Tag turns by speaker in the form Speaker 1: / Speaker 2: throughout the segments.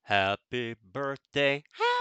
Speaker 1: Happy birthday,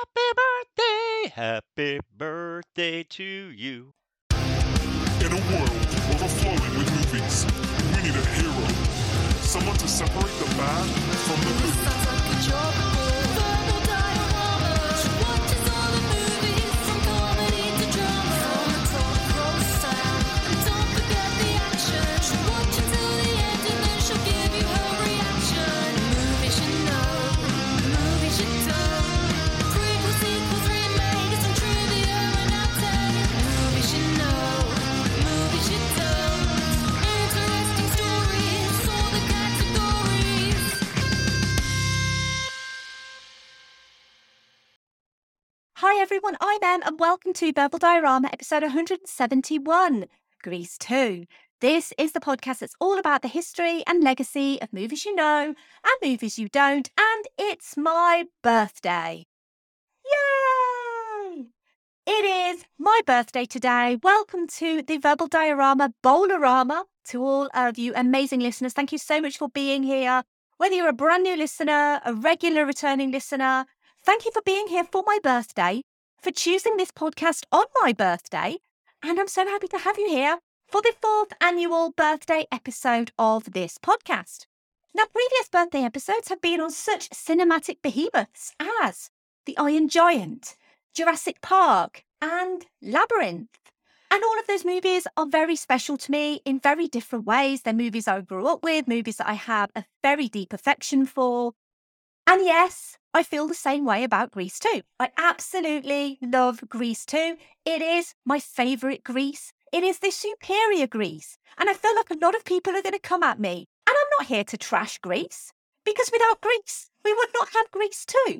Speaker 1: happy birthday to you.
Speaker 2: In a world overflowing with movies, we need a hero. Someone to separate the bad from the good.
Speaker 3: Sounds like a job. Verbal diorama. She watches all the movies from comedy to drama. From the talk roll sound. And don't forget the action. She'll watch until the end and then she'll give you her reaction. Movies you know, movies you don't. Prequels, sequels, remakes, and trivia and outtake. Movies you know, movies you don't. Interesting stories, all the categories.
Speaker 4: Hi everyone, I'm Em and welcome to Verbal Diorama episode 171, Grease 2. This is the podcast that's all about the history and legacy of movies you know and movies you don't, and it's my birthday. Yay! It is my birthday today. Welcome to the Verbal Diorama Bowlerama. To all of you amazing listeners, thank you so much for being here. Whether you're a brand new listener, a regular returning listener, thank you for being here for my birthday, for choosing this podcast on my birthday, and I'm so happy to have you here for the 4th annual birthday episode of this podcast. Now, previous birthday episodes have been on such cinematic behemoths as The Iron Giant, Jurassic Park, and Labyrinth. And all of those movies are very special to me in very different ways. They're movies I grew up with, movies that I have a very deep affection for. And yes, I feel the same way about Grease 2. I absolutely love Grease 2. It is my favourite Grease. It is the superior Grease. And I feel like a lot of people are going to come at me. And I'm not here to trash Grease, because without Grease, we would not have Grease 2.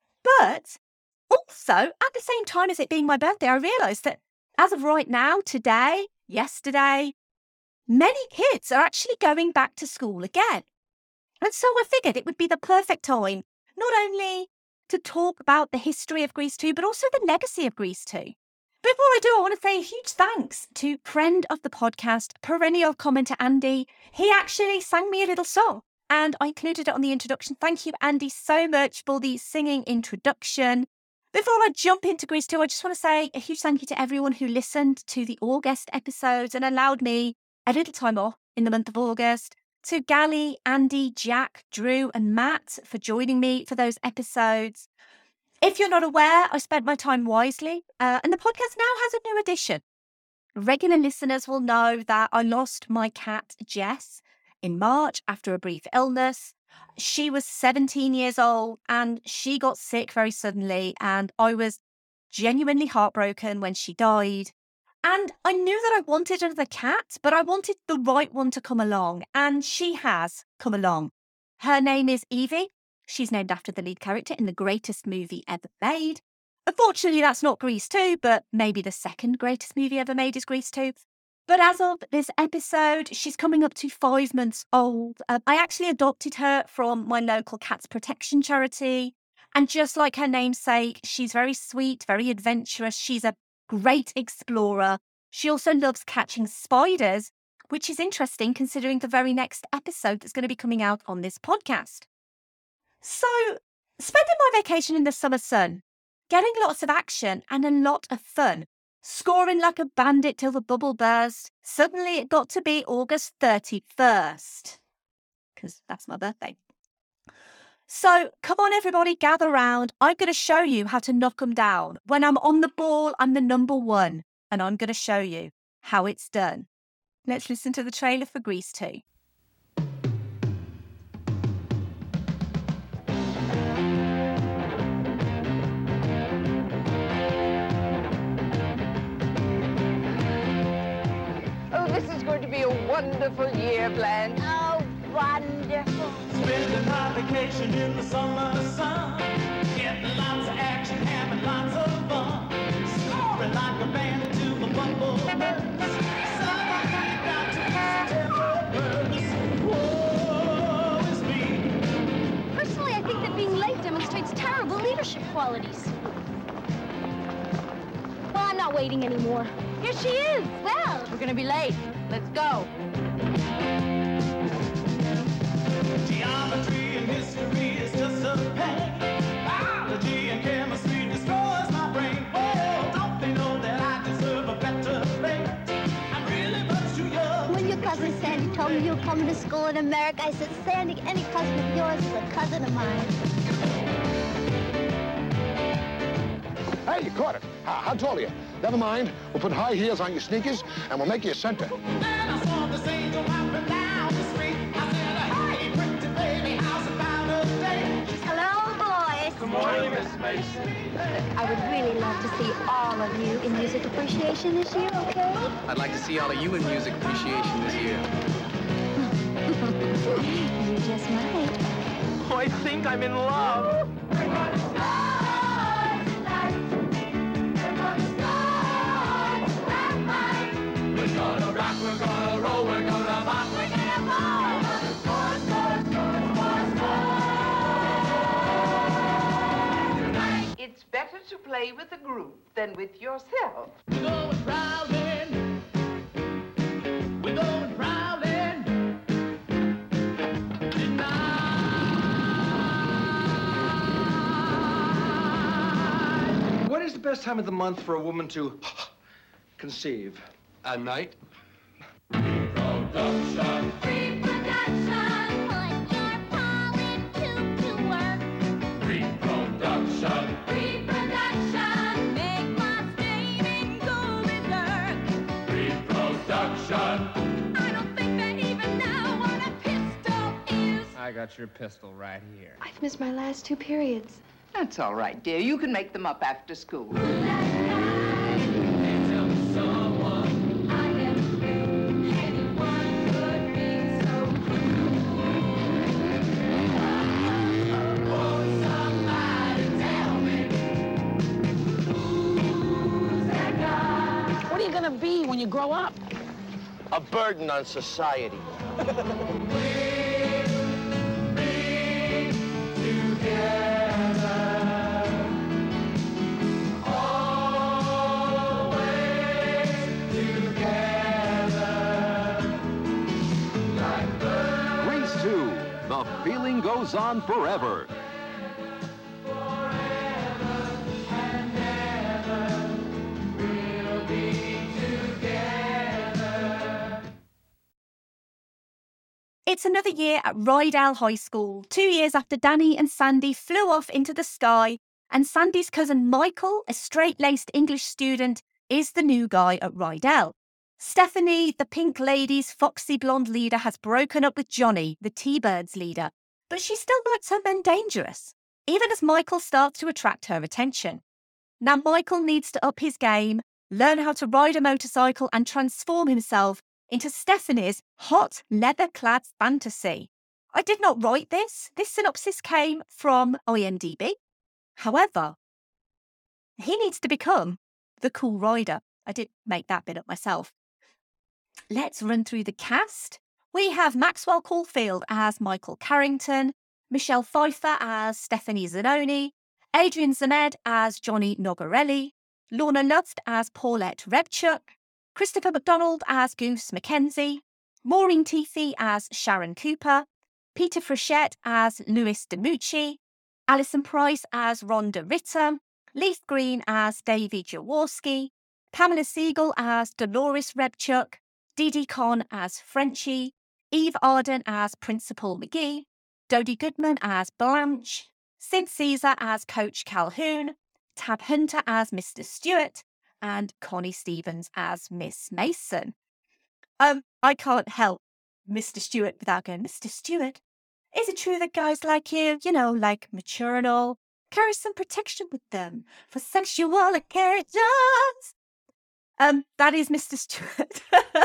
Speaker 4: But also, at the same time as it being my birthday, I realised that as of right now, today, yesterday, many kids are actually going back to school again. And so I figured it would be the perfect time, not only to talk about the history of Grease 2, but also the legacy of Grease 2. Before I do, I want to say a huge thanks to friend of the podcast, perennial commenter Andy. He actually sang me a little song, and I included it on the introduction. Thank you, Andy, so much for the singing introduction. Before I jump into Grease 2, I just want to say a huge thank you to everyone who listened to the August episodes and allowed me a little time off in the month of August. To Gally, Andy, Jack, Drew, and Matt for joining me for those episodes. If you're not aware, I spent my time wisely, and the podcast now has a new addition. Regular listeners will know that I lost my cat, Jess, in March after a brief illness. She was 17 years old and she got sick very suddenly, and I was genuinely heartbroken when she died. And I knew that I wanted another cat, but I wanted the right one to come along, and she has come along. Her name is Evie. She's named after the lead character in the greatest movie ever made. Unfortunately, that's not Grease 2, but maybe the second greatest movie ever made is Grease 2. But as of this episode, she's coming up to 5 months old. I actually adopted her from my local cats protection charity. And just like her namesake, she's very sweet, very adventurous. She's a great explorer. She also loves catching spiders, which is interesting considering the very next episode that's going to be coming out on this podcast. So, spending my vacation in the summer sun, getting lots of action and a lot of fun, scoring like a bandit till the bubble burst, suddenly it got to be August 31st, because that's my birthday. So come on, everybody, gather round. I'm going to show you how to knock them down. When I'm on the ball, I'm the number one, and I'm going to show you how it's done. Let's listen to the trailer for Grease 2.
Speaker 5: Oh, this is going to be a wonderful year, Blanche.
Speaker 6: Oh, wonderful.
Speaker 7: Spending my vacation in the summer sun. Getting lots of action, having lots of fun. Scoring like a bandit to the bumble burst. Somebody got to use temper burst. Whoa, it's me.
Speaker 6: Personally, I think that being late demonstrates terrible leadership qualities. Well, I'm not waiting anymore. Here she is. Well,
Speaker 5: We're going to be late. Let's go.
Speaker 7: Geometry and history is just a pain.
Speaker 6: told me you were coming to school in America. I said, Sandy, any cousin of yours is a cousin of mine.
Speaker 8: Hey, you caught it. How tall are you? Never mind. We'll put high heels on your sneakers, and we'll make you a center.
Speaker 7: And I saw this angel hopping down the street. I said, hey, pretty baby, how's about a date?
Speaker 6: Hello, boys.
Speaker 7: Good morning, Miss Mason.
Speaker 6: I would really love to see all of you in music appreciation this year, okay?
Speaker 9: I'd like to see all of you in music appreciation this year.
Speaker 6: You just might.
Speaker 9: Oh, I think I'm in love.
Speaker 5: It's better to play with a group than with yourself.
Speaker 7: We're going prowling. We're going prowling.
Speaker 10: What is the best time of the month for a woman to conceive?
Speaker 9: At night?
Speaker 7: Production.
Speaker 3: Reproduction, put your pollen tube to work.
Speaker 7: Reproduction.
Speaker 3: Reproduction, make my steaming go berserk.
Speaker 7: Reproduction.
Speaker 3: I don't think they even know what a pistol is.
Speaker 9: I got your pistol right here.
Speaker 6: I've missed my last 2 periods.
Speaker 5: That's all right, dear. You can make them up after school. What are you gonna be when you grow up?
Speaker 8: A burden on society.
Speaker 11: Grease 2, the feeling goes on forever.
Speaker 4: It's another year at Rydell High School, 2 years after Danny and Sandy flew off into the sky, and Sandy's cousin Michael, a straight-laced English student, is the new guy at Rydell. Stephanie, the Pink Lady's foxy blonde leader, has broken up with Johnny, the T-Birds leader, but she still likes her men dangerous, even as Michael starts to attract her attention. Now Michael needs to up his game, learn how to ride a motorcycle and transform himself into Stephanie's hot leather-clad fantasy. I did not write this. This synopsis came from IMDb. However, he needs to become the cool rider. I did make that bit up myself. Let's run through the cast. We have Maxwell Caulfield as Michael Carrington, Michelle Pfeiffer as Stephanie Zanoni, Adrian Zemed as Johnny Nogarelli, Lorna Luft as Paulette Rebchuk, Christopher McDonald as Goose Mackenzie, Maureen Teefy as Sharon Cooper, Peter Frechette as Louis DeMucci, Alison Price as Rhonda Ritter, Leith Green as Davy Jaworski, Pamela Siegel as Dolores Rebchuk, Didi Conn as Frenchie, Eve Arden as Principal McGee, Dodie Goodman as Blanche, Sid Caesar as Coach Calhoun, Tab Hunter as Mr. Stewart, and Connie Stevens as Miss Mason. I can't help Mr. Stewart without going, Mr. Stewart, is it true that guys like you, like mature and all, carry some protection with them for sexual occasions? That is Mr. Stewart.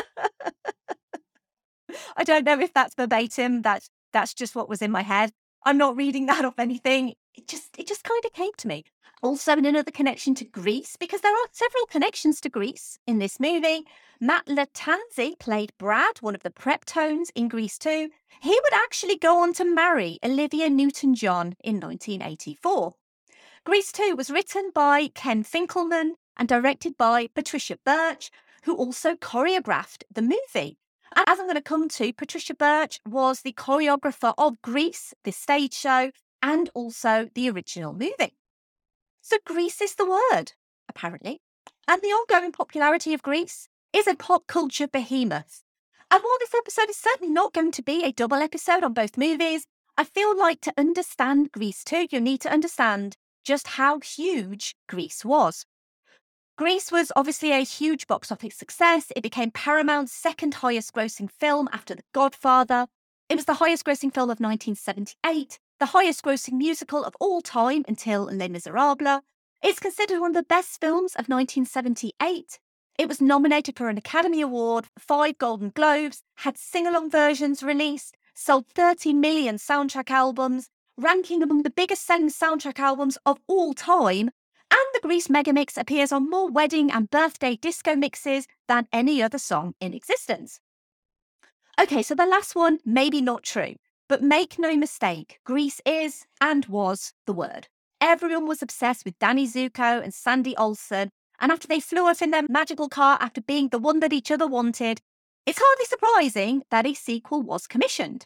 Speaker 4: I don't know if that's verbatim. That's just what was in my head. I'm not reading that off anything. It just kind of came to me. Also, in another connection to Grease, because there are several connections to Grease in this movie. Matt Lattanzi played Brad, one of the prep tones in Grease 2. He would actually go on to marry Olivia Newton-John in 1984. Grease 2 was written by Ken Finkelman and directed by Patricia Birch, who also choreographed the movie. And as I'm going to come to, Patricia Birch was the choreographer of Grease, the stage show, and also the original movie. So Grease is the word, apparently. And the ongoing popularity of Grease is a pop culture behemoth. And while this episode is certainly not going to be a double episode on both movies, I feel like to understand Grease 2, you need to understand just how huge Grease was. Grease was obviously a huge box office success. It became Paramount's second highest grossing film after The Godfather. It was the highest grossing film of 1978, the highest grossing musical of all time until Les Miserables. It's considered one of the best films of 1978. It was nominated for an Academy Award, 5 Golden Globes, had sing-along versions released, sold 30 million soundtrack albums, ranking among the biggest selling soundtrack albums of all time, and the Grease Megamix appears on more wedding and birthday disco mixes than any other song in existence. Okay, so the last one, maybe not true, but make no mistake, Grease is and was the word. Everyone was obsessed with Danny Zuko and Sandy Olsen, and after they flew off in their magical car after being the one that each other wanted, it's hardly surprising that a sequel was commissioned.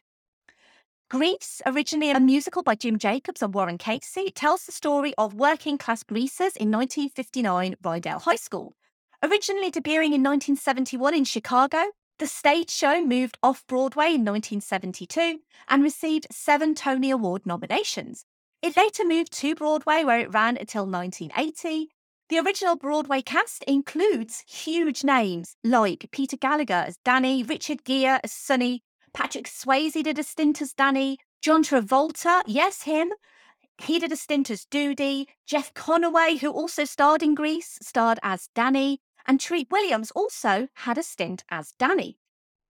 Speaker 4: Grease, originally a musical by Jim Jacobs and Warren Casey, tells the story of working-class greasers in 1959 Rydell High School. Originally debuting in 1971 in Chicago, the stage show moved off-Broadway in 1972 and received 7 Tony Award nominations. It later moved to Broadway, where it ran until 1980. The original Broadway cast includes huge names like Peter Gallagher as Danny, Richard Gere as Sonny, Patrick Swayze did a stint as Danny, John Travolta, yes, him, he did a stint as Doody, Jeff Conaway, who also starred in Grease, starred as Danny, and Treat Williams also had a stint as Danny.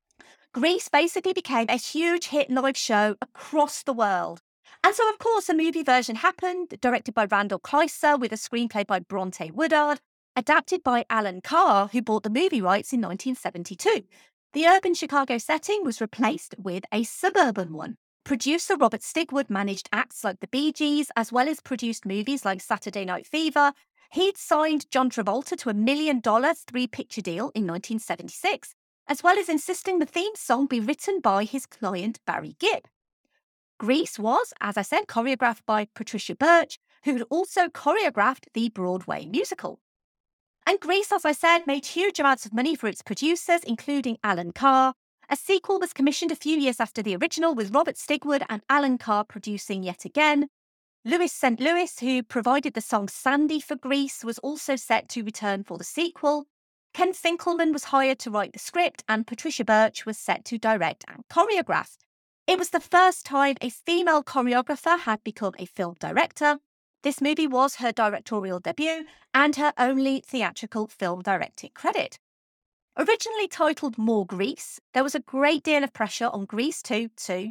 Speaker 4: Grease basically became a huge hit live show across the world. And so, of course, a movie version happened, directed by Randall Kleiser with a screenplay by Bronte Woodard, adapted by Alan Carr, who bought the movie rights in 1972. The urban Chicago setting was replaced with a suburban one. Producer Robert Stigwood managed acts like the Bee Gees, as well as produced movies like Saturday Night Fever. He'd signed John Travolta to $1 million 3-picture deal in 1976, as well as insisting the theme song be written by his client Barry Gibb. Grease was, as I said, choreographed by Patricia Birch, who'd also choreographed the Broadway musical. And Grease, as I said, made huge amounts of money for its producers, including Alan Carr. A sequel was commissioned a few years after the original, with Robert Stigwood and Alan Carr producing yet again. Louis St. Louis, who provided the song Sandy for Grease, was also set to return for the sequel. Ken Finkelman was hired to write the script, and Patricia Birch was set to direct and choreograph. It was the first time a female choreographer had become a film director. This movie was her directorial debut and her only theatrical film directing credit. Originally titled More Grease, there was a great deal of pressure on Grease 2 to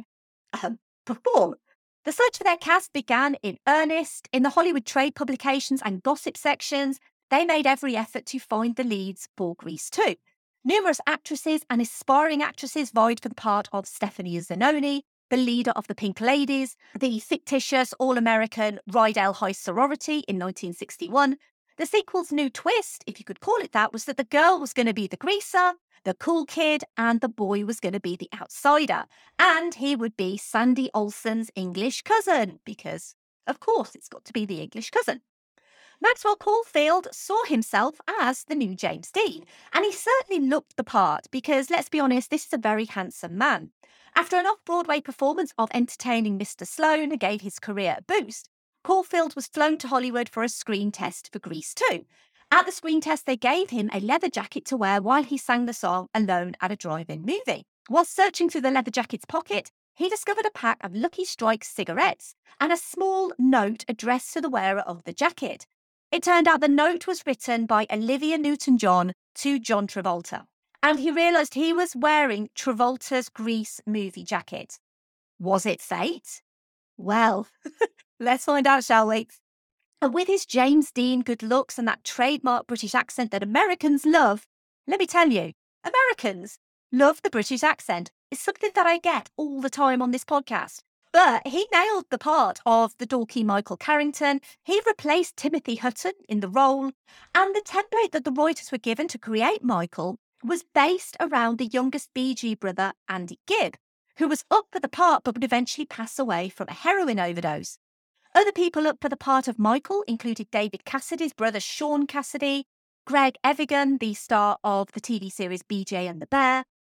Speaker 4: perform. The search for their cast began in earnest. In the Hollywood trade publications and gossip sections, they made every effort to find the leads for Grease 2. Numerous actresses and aspiring actresses vied for the part of Stephanie Zanoni, the leader of the Pink Ladies, the fictitious all-American Rydell High sorority in 1961. The sequel's new twist, if you could call it that, was that the girl was going to be the greaser, the cool kid, and the boy was going to be the outsider. And he would be Sandy Olsen's English cousin, because, of course, it's got to be the English cousin. Maxwell Caulfield saw himself as the new James Dean, and he certainly looked the part because, let's be honest, this is a very handsome man. After an off-Broadway performance of entertaining Mr. Sloan gave his career a boost, Caulfield was flown to Hollywood for a screen test for Grease 2. At the screen test, they gave him a leather jacket to wear while he sang the song Alone at a Drive-In Movie. While searching through the leather jacket's pocket, he discovered a pack of Lucky Strike cigarettes and a small note addressed to the wearer of the jacket. It turned out the note was written by Olivia Newton-John to John Travolta, and he realised he was wearing Travolta's Grease movie jacket. Was it fate? Well, let's find out, shall we? And with his James Dean good looks and that trademark British accent that Americans love, let me tell you, Americans love the British accent. It's something that I get all the time on this podcast. But he nailed the part of the dorky Michael Carrington. He replaced Timothy Hutton in the role. And the template that the writers were given to create Michael was based around the youngest Bee Gee brother, Andy Gibb, who was up for the part but would eventually pass away from a heroin overdose. Other people up for the part of Michael included David Cassidy's brother Sean Cassidy, Greg Evigan, the star of the TV series BJ and the Bear,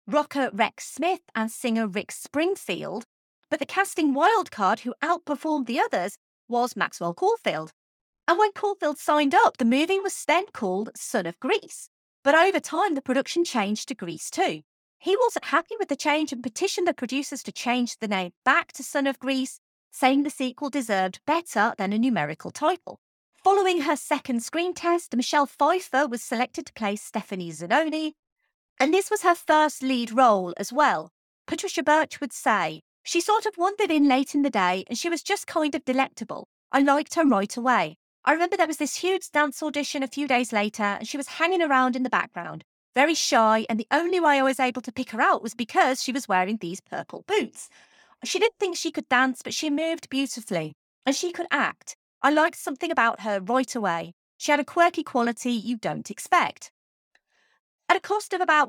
Speaker 4: rocker Rex Smith and singer Rick Springfield, but the casting wildcard who outperformed the others was Maxwell Caulfield. And when Caulfield signed up, the movie was then called Son of Grease. But over time, the production changed to Grease 2. He wasn't happy with the change and petitioned the producers to change the name back to Son of Grease, saying the sequel deserved better than a numerical title. Following her second screen test, Michelle Pfeiffer was selected to play Stephanie Zanoni, and this was her first lead role as well. Patricia Birch would say, "She sort of wandered in late in the day and she was just kind of delectable. I liked her right away. I remember there was this huge dance audition a few days later and she was hanging around in the background, very shy, and the only way I was able to pick her out was because she was wearing these purple boots. She didn't think she could dance, but she moved beautifully, and she could act. I liked something about her right away. She had a quirky quality you don't expect." At a cost of about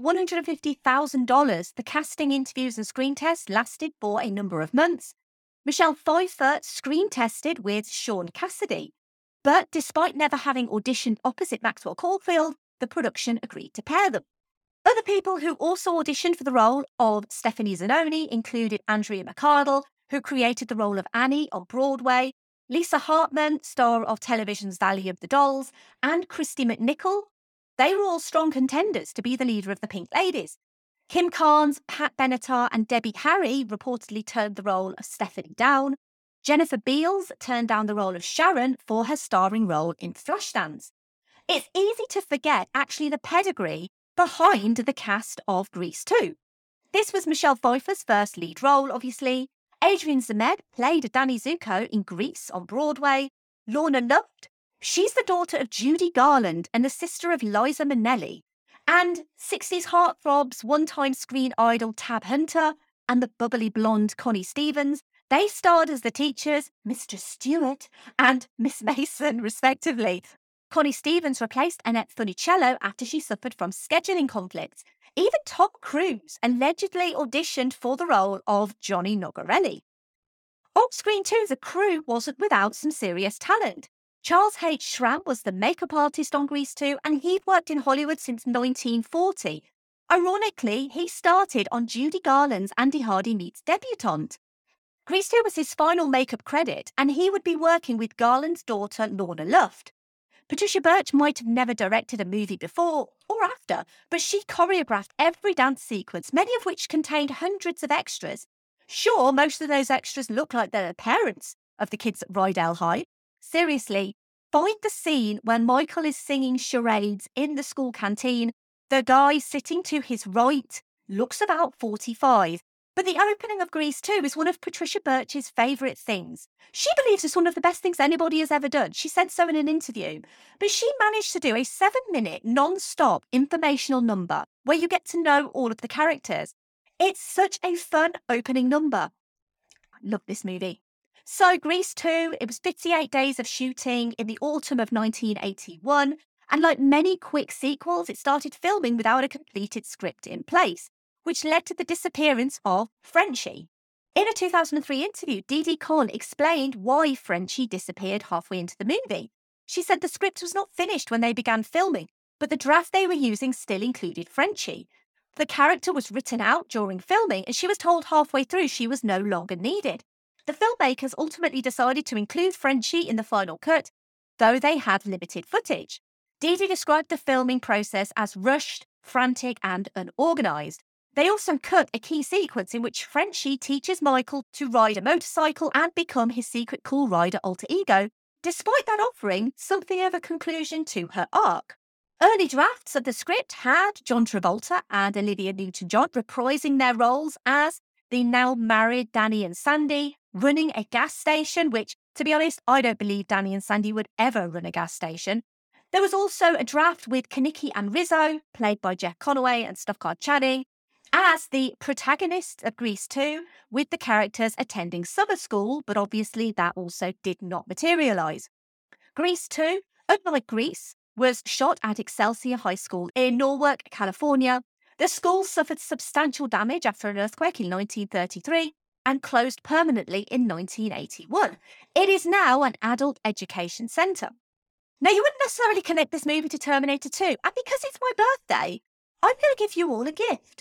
Speaker 4: $150,000, the casting interviews and screen tests lasted for a number of months. Michelle Pfeiffer screen tested with Sean Cassidy, but despite never having auditioned opposite Maxwell Caulfield, the production agreed to pair them. Other people who also auditioned for the role of Stephanie Zanoni included Andrea McArdle, who created the role of Annie on Broadway, Lisa Hartman, star of television's Valley of the Dolls, and Christy McNichol. They were all strong contenders to be the leader of the Pink Ladies. Kim Carnes, Pat Benatar, and Debbie Harry reportedly turned the role of Stephanie down. Jennifer Beals turned down the role of Sharon for her starring role in Flashdance. It's easy to forget actually the pedigree behind the cast of Grease 2. This was Michelle Pfeiffer's first lead role, obviously. Adrienne Zemed played Danny Zuko in Grease on Broadway. Lorna Luft, she's the daughter of Judy Garland and the sister of Liza Minnelli. And 60s heartthrobs, one-time screen idol Tab Hunter and the bubbly blonde Connie Stevens, they starred as the teachers, Mr. Stewart and Miss Mason, respectively. Connie Stevens replaced Annette Funicello after she suffered from scheduling conflicts. Even Tom Cruise allegedly auditioned for the role of Johnny Nogarelli. On screen too, the crew wasn't without some serious talent. Charles H. Schramm was the makeup artist on Grease 2, and he'd worked in Hollywood since 1940. Ironically, he started on Judy Garland's Andy Hardy Meets Debutante. Grease 2 was his final makeup credit, and he would be working with Garland's daughter, Lorna Luft. Patricia Birch might have never directed a movie before or after, but she choreographed every dance sequence, many of which contained hundreds of extras. Sure, most of those extras look like they're the parents of the kids at Rydell High. Seriously, find the scene when Michael is singing charades in the school canteen. The guy sitting to his right looks about 45. But the opening of Grease 2 is one of Patricia Birch's favourite things. She believes it's one of the best things anybody has ever done. She said so in an interview. But she managed to do a 7-minute non-stop informational number where you get to know all of the characters. It's such a fun opening number. I love this movie. So Grease 2, it was 58 days of shooting in the autumn of 1981. And like many quick sequels, it started filming without a completed script in place, which led to the disappearance of Frenchie. In a 2003 interview, Didi Conn explained why Frenchie disappeared halfway into the movie. She said the script was not finished when they began filming, but the draft they were using still included Frenchie. The character was written out during filming, and she was told halfway through she was no longer needed. The filmmakers ultimately decided to include Frenchie in the final cut, though they had limited footage. Didi described the filming process as rushed, frantic, and unorganised. They also cut a key sequence in which Frenchie teaches Michael to ride a motorcycle and become his secret cool rider alter ego, despite that offering something of a conclusion to her arc. Early drafts of the script had John Travolta and Olivia Newton-John reprising their roles as the now married Danny and Sandy, running a gas station, which, to be honest, I don't believe Danny and Sandy would ever run a gas station. There was also a draft with Kaniki and Rizzo, played by Jeff Conaway and Stuffcard Channing, as the protagonists of Grease 2, with the characters attending summer school, but obviously that also did not materialise. Grease 2, unlike Grease, was shot at Excelsior High School in Norwalk, California. The school suffered substantial damage after an earthquake in 1933 and closed permanently in 1981. It is now an adult education centre. Now, you wouldn't necessarily connect this movie to Terminator 2, and because it's my birthday, I'm going to give you all a gift.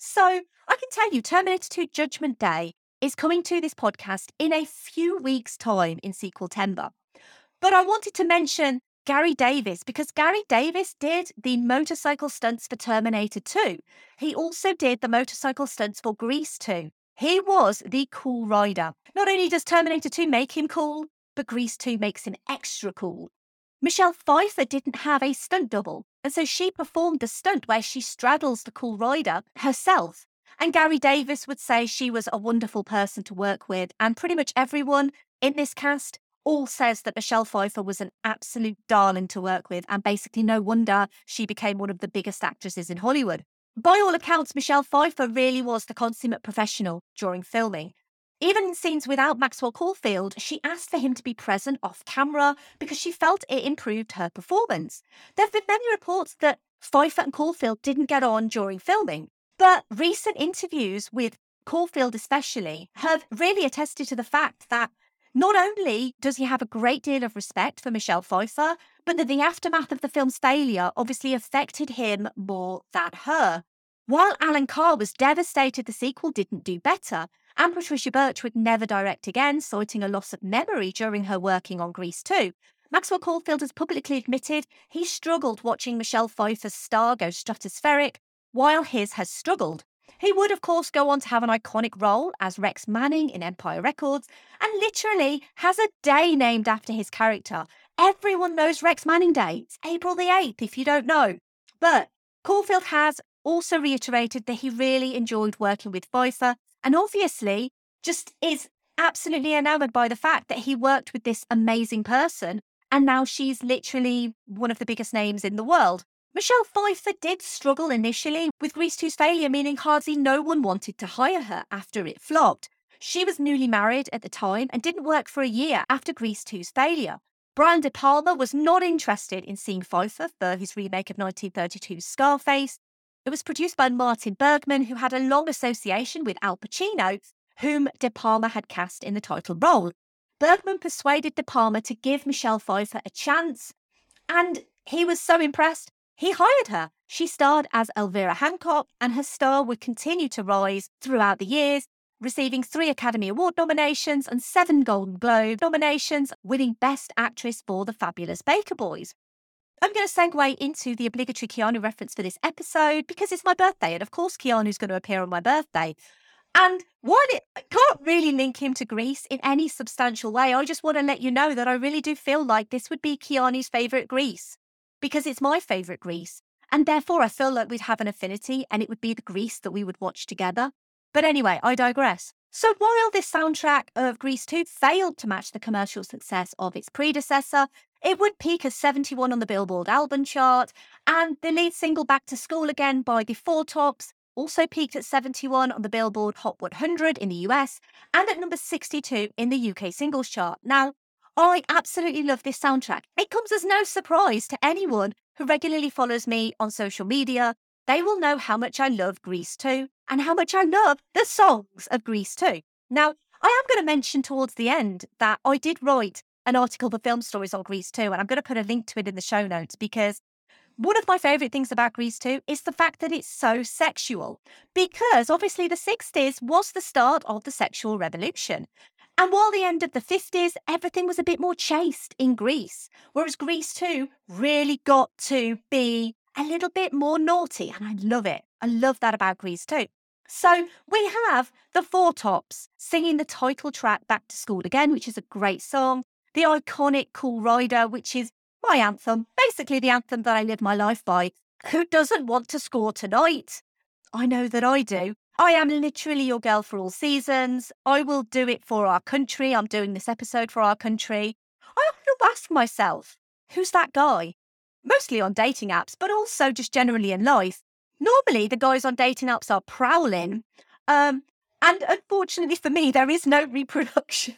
Speaker 4: So I can tell you, Terminator 2 Judgment Day is coming to this podcast in a few weeks' time in Sequel-tember. But I wanted to mention Gary Davis because Gary Davis did the motorcycle stunts for Terminator 2. He also did the motorcycle stunts for Grease 2. He was the cool rider. Not only does Terminator 2 make him cool, but Grease 2 makes him extra cool. Michelle Pfeiffer didn't have a stunt double, and so she performed the stunt where she straddles the cool rider herself. And Gary Davis would say she was a wonderful person to work with, and pretty much everyone in this cast all says that Michelle Pfeiffer was an absolute darling to work with, and basically no wonder she became one of the biggest actresses in Hollywood. By all accounts, Michelle Pfeiffer really was the consummate professional during filming. Even in scenes without Maxwell Caulfield, she asked for him to be present off camera because she felt it improved her performance. There have been many reports that Pfeiffer and Caulfield didn't get on during filming, but recent interviews with Caulfield especially have really attested to the fact that not only does he have a great deal of respect for Michelle Pfeiffer, but that the aftermath of the film's failure obviously affected him more than her. While Alan Carr was devastated the sequel didn't do better, and Patricia Birch would never direct again, citing a loss of memory during her working on Grease 2, Maxwell Caulfield has publicly admitted he struggled watching Michelle Pfeiffer's star go stratospheric, while his has struggled. He would, of course, go on to have an iconic role as Rex Manning in Empire Records, and literally has a day named after his character. Everyone knows Rex Manning Day. It's April the 8th, if you don't know. But Caulfield has also reiterated that he really enjoyed working with Pfeiffer, and obviously just is absolutely enamored by the fact that he worked with this amazing person, and now she's literally one of the biggest names in the world. Michelle Pfeiffer did struggle initially with Grease 2's failure, meaning hardly no one wanted to hire her after it flopped. She was newly married at the time and didn't work for a year after Grease 2's failure. Brian De Palma was not interested in seeing Pfeiffer for his remake of 1932's Scarface. It was produced by Martin Bergman, who had a long association with Al Pacino, whom De Palma had cast in the title role. Bergman persuaded De Palma to give Michelle Pfeiffer a chance, and he was so impressed, he hired her. She starred as Elvira Hancock, and her star would continue to rise throughout the years, receiving 3 Academy Award nominations and 7 Golden Globe nominations, winning Best Actress for The Fabulous Baker Boys. I'm going to segue into the obligatory Keanu reference for this episode because it's my birthday, and of course Keanu's going to appear on my birthday. And while I can't really link him to Grease in any substantial way, I just want to let you know that I really do feel like this would be Keanu's favourite Grease, because it's my favourite Grease, and therefore I feel like we'd have an affinity and it would be the Grease that we would watch together. But anyway, I digress. So while this soundtrack of Grease 2 failed to match the commercial success of its predecessor, it would peak as 71 on the Billboard album chart, and the lead single Back to School Again by the Four Tops also peaked at 71 on the Billboard Hot 100 in the US and at number 62 in the UK singles chart. Now, I absolutely love this soundtrack. It comes as no surprise to anyone who regularly follows me on social media. They will know how much I love Grease 2 and how much I love the songs of Grease 2. Now, I am going to mention towards the end that I did write an article for Film Stories on Grease 2, and I'm going to put a link to it in the show notes because one of my favourite things about Grease 2 is the fact that it's so sexual, because obviously the 60s was the start of the sexual revolution. And while the end of the 50s, everything was a bit more chaste in Grease, whereas Grease 2 really got to be a little bit more naughty, and I love it. I love that about Grease 2. So we have the Four Tops singing the title track Back to School Again, which is a great song, the iconic Cool Rider, which is my anthem, basically the anthem that I live my life by. Who doesn't want to score tonight? I know that I do. I am literally your girl for all seasons. I will do it for our country. I'm doing this episode for our country. I often ask myself, who's that guy? Mostly on dating apps, but also just generally in life. Normally, the guys on dating apps are prowling. And unfortunately for me, there is no reproduction.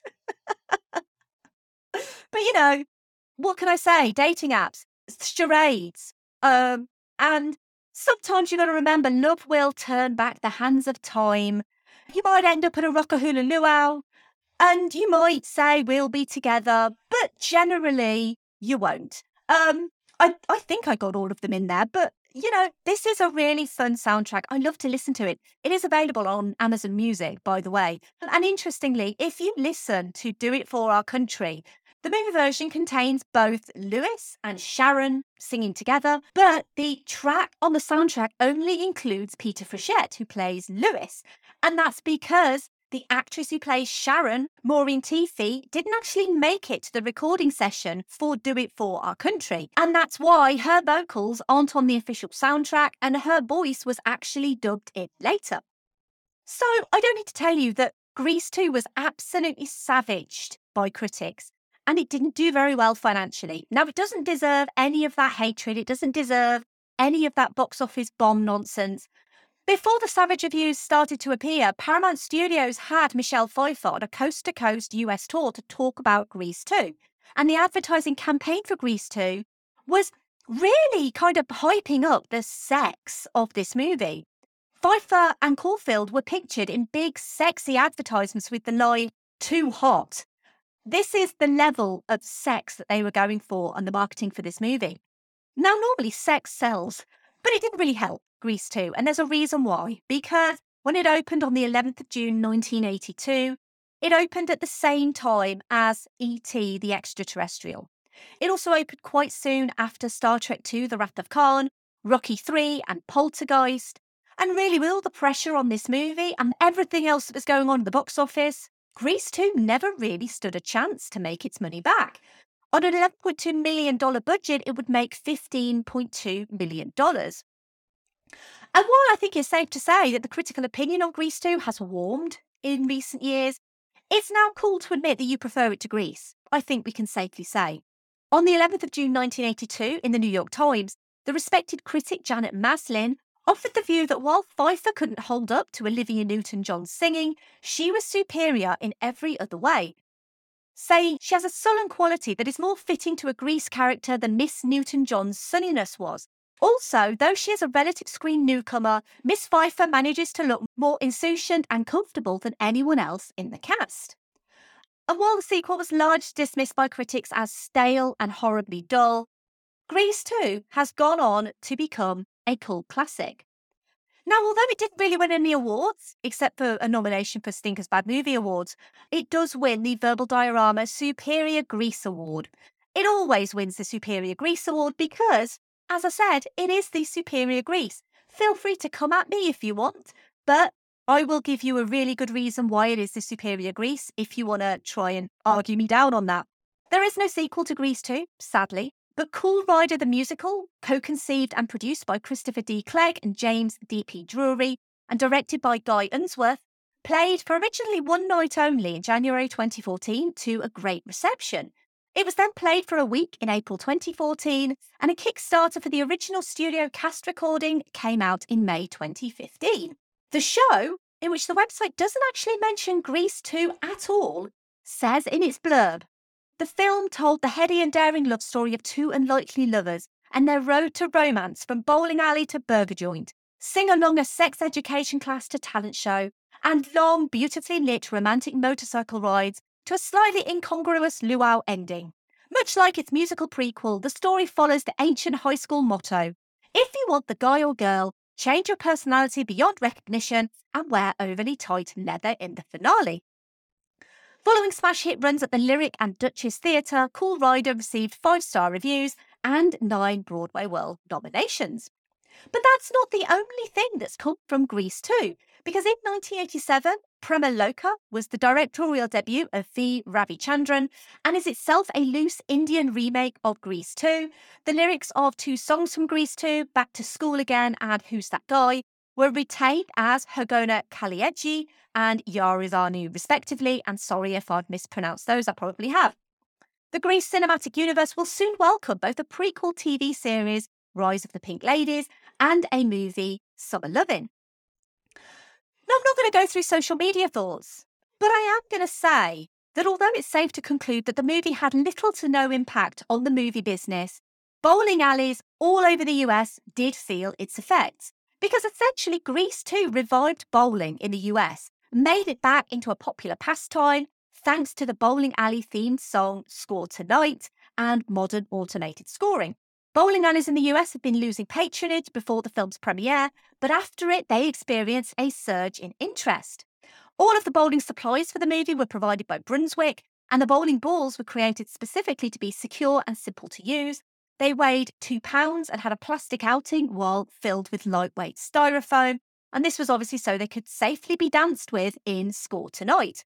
Speaker 4: But, you know, what can I say? Dating apps, charades. And sometimes you got to remember, love will turn back the hands of time. You might end up at a Rockahula Luau, and you might say we'll be together, but generally you won't. I think I got all of them in there, but You know, this is a really fun soundtrack. I love to listen to it. It is available on Amazon Music, by the way. And interestingly, if you listen to Do It For Our Country, the movie version contains both Lewis and Sharon singing together, but the track on the soundtrack only includes Peter Frechette, who plays Lewis. And that's because the actress who plays Sharon, Maureen Teefy, didn't actually make it to the recording session for Do It For Our Country. And that's why her vocals aren't on the official soundtrack and her voice was actually dubbed in later. So I don't need to tell you that Grease 2 was absolutely savaged by critics and it didn't do very well financially. Now, it doesn't deserve any of that hatred. It doesn't deserve any of that box office bomb nonsense. Before the savage reviews started to appear, Paramount Studios had Michelle Pfeiffer on a coast-to-coast US tour to talk about Grease 2. And the advertising campaign for Grease 2 was really kind of hyping up the sex of this movie. Pfeiffer and Caulfield were pictured in big, sexy advertisements with the line, "Too hot." This is the level of sex that they were going for on the marketing for this movie. Now, normally sex sells, but it didn't really help Grease 2, and there's a reason why. Because when it opened on the 11th of June 1982, it opened at the same time as E.T. the Extraterrestrial. It also opened quite soon after Star Trek II, The Wrath of Khan, Rocky III, and Poltergeist. And really, with all the pressure on this movie and everything else that was going on in the box office, Grease 2 never really stood a chance to make its money back. On an $11.2 million budget, it would make $15.2 million. And while I think it's safe to say that the critical opinion on Grease 2 has warmed in recent years, it's now cool to admit that you prefer it to Grease. I think we can safely say. On the 11th of June 1982, in the New York Times, the respected critic Janet Maslin offered the view that while Pfeiffer couldn't hold up to Olivia Newton-John's singing, she was superior in every other way, saying she has a sullen quality that is more fitting to a Grease character than Miss Newton-John's sunniness was. Also, though she is a relative screen newcomer, Miss Pfeiffer manages to look more insouciant and comfortable than anyone else in the cast. And while the sequel was largely dismissed by critics as stale and horribly dull, Grease 2 has gone on to become a cult classic. Now, although it didn't really win any awards, except for a nomination for Stinker's Bad Movie Awards, it does win the Verbal Diorama Superior Grease Award. It always wins the Superior Grease Award because, as I said, it is the superior Grease. Feel free to come at me if you want, but I will give you a really good reason why it is the superior Grease if you want to try and argue me down on that. There is no sequel to Grease 2, sadly, but Cool Rider the Musical, co-conceived and produced by Christopher D. Clegg and James D.P. Drury, and directed by Guy Unsworth, played for originally one night only in January 2014 to a great reception. It was then played for a week in April 2014, and a Kickstarter for the original studio cast recording came out in May 2015. The show, in which the website doesn't actually mention Grease 2 at all, says in its blurb, the film told the heady and daring love story of two unlikely lovers and their road to romance from bowling alley to burger joint, sing along a sex education class to talent show, and long, beautifully lit romantic motorcycle rides to a slightly incongruous luau ending. Much like its musical prequel, the story follows the ancient high school motto, if you want the guy or girl, change your personality beyond recognition and wear overly tight leather in the finale. Following smash hit runs at the Lyric and Duchess Theatre, Cool Rider received 5-star reviews and 9 Broadway World nominations. But that's not the only thing that's come from Grease 2, because in 1987, Prema Loka was the directorial debut of V. Ravichandran and is itself a loose Indian remake of Grease 2. The lyrics of 2 songs from Grease 2, Back to School Again and Who's That Guy, were retained as Hagona Kalieji and Yarizanu respectively, and sorry if I've mispronounced those, I probably have. The Grease cinematic universe will soon welcome both a prequel TV series, Rise of the Pink Ladies, and a movie, Summer Lovin'. Now, I'm not going to go through social media thoughts, but I am going to say that although it's safe to conclude that the movie had little to no impact on the movie business, bowling alleys all over the US did feel its effects, because essentially Grease 2 revived bowling in the US, made it back into a popular pastime thanks to the bowling alley themed song Score Tonight and modern automated scoring. Bowling alleys in the US have been losing patronage before the film's premiere, but after it, they experienced a surge in interest. All of the bowling supplies for the movie were provided by Brunswick, and the bowling balls were created specifically to be secure and simple to use. They weighed 2 pounds and had a plastic outing wall filled with lightweight styrofoam, and this was obviously so they could safely be danced with in Score Tonight.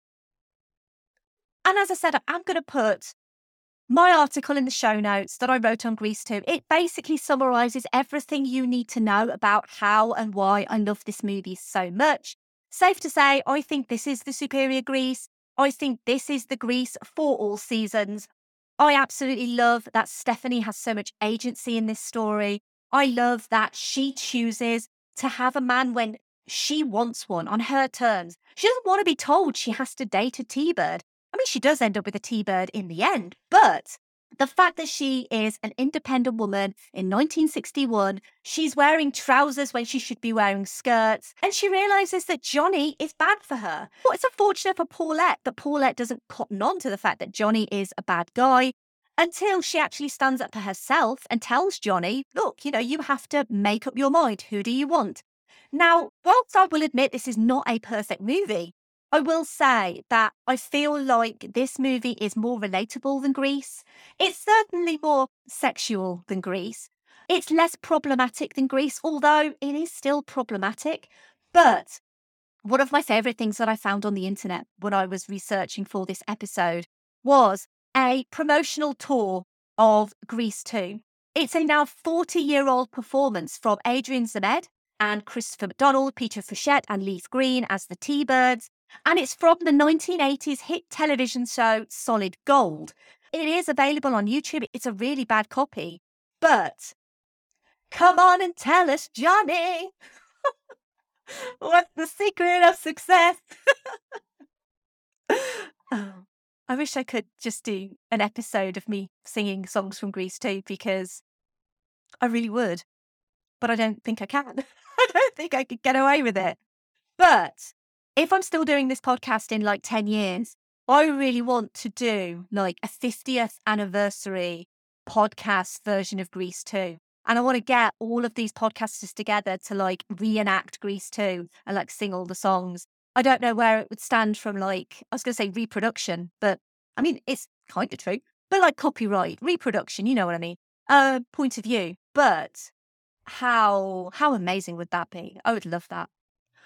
Speaker 4: And as I said, I'm going to put my article in the show notes that I wrote on Grease 2. It basically summarises everything you need to know about how and why I love this movie so much. Safe to say, I think this is the superior Grease. I think this is the Grease for all seasons. I absolutely love that Stephanie has so much agency in this story. I love that she chooses to have a man when she wants one on her terms. She doesn't want to be told she has to date a T-Bird. I mean, she does end up with a T-Bird in the end, but the fact that she is an independent woman in 1961, she's wearing trousers when she should be wearing skirts, and she realises that Johnny is bad for her. Well, it's unfortunate for Paulette that Paulette doesn't cotton on to the fact that Johnny is a bad guy until she actually stands up for herself and tells Johnny, look, you have to make up your mind. Who do you want? Now, whilst I will admit this is not a perfect movie, I will say that I feel like this movie is more relatable than Grease. It's certainly more sexual than Grease. It's less problematic than Grease, although it is still problematic. But one of my favourite things that I found on the internet when I was researching for this episode was a promotional tour of Grease 2. It's a now 40-year-old performance from Adrian Zmed and Christopher McDonald, Peter Frechette and Leith Green as the T-Birds. And it's from the 1980s hit television show Solid Gold. It is available on YouTube. It's a really bad copy. But come on and tell us, Johnny, what's the secret of success? Oh, I wish I could just do an episode of me singing songs from Grease 2 because I really would. But I don't think I can. I don't think I could get away with it. But if I'm still doing this podcast in like 10 years, I really want to do like a 50th anniversary podcast version of Grease 2. And I want to get all of these podcasters together to like reenact Grease 2 and like sing all the songs. I don't know where it would stand from like, I was going to say reproduction, but I mean, it's kind of true, but like copyright, reproduction, you know what I mean? Point of view. But how amazing would that be? I would love that.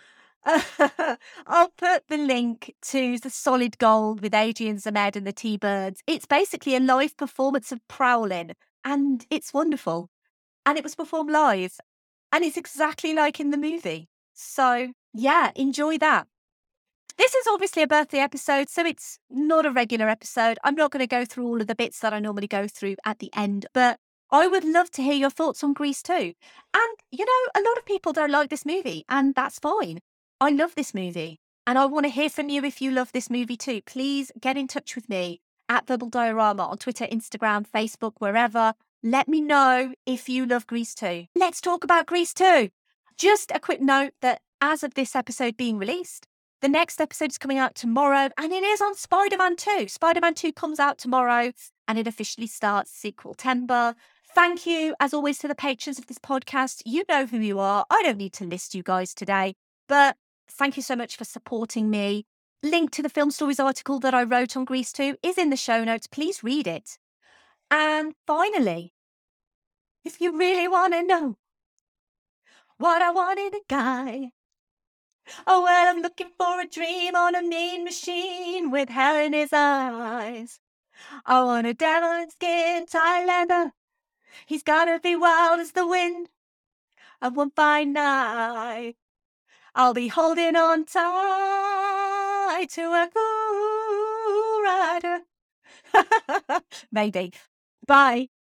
Speaker 4: I'll put the link to the Solid Gold with Adrian Zmed and the T-Birds. It's basically a live performance of Prowlin', and it's wonderful. And it was performed live, and it's exactly like in the movie. So, yeah, enjoy that. This is obviously a birthday episode, so it's not a regular episode. I'm not going to go through all of the bits that I normally go through at the end, but I would love to hear your thoughts on Grease 2. And, a lot of people don't like this movie, and that's fine. I love this movie, and I want to hear from you if you love this movie too. Please get in touch with me at Verbal Diorama on Twitter, Instagram, Facebook, wherever. Let me know if you love Grease 2. Let's talk about Grease 2. Just a quick note that as of this episode being released, the next episode is coming out tomorrow, and it is on Spider-Man 2. Spider-Man 2 comes out tomorrow, and it officially starts Sequel-tember. Thank you, as always, to the patrons of this podcast. You know who you are. I don't need to list you guys today, but thank you so much for supporting me. Link to the Film Stories article that I wrote on Grease 2 is in the show notes. Please read it. And finally, if you really want to know what I want in a guy, oh, well, I'm looking for a dream on a mean machine with hell in his eyes. I want a devil-in-skin Thailander. He's gotta be wild as the wind. And one fine night, I'll be holding on tight to a cool rider. Maybe. Bye.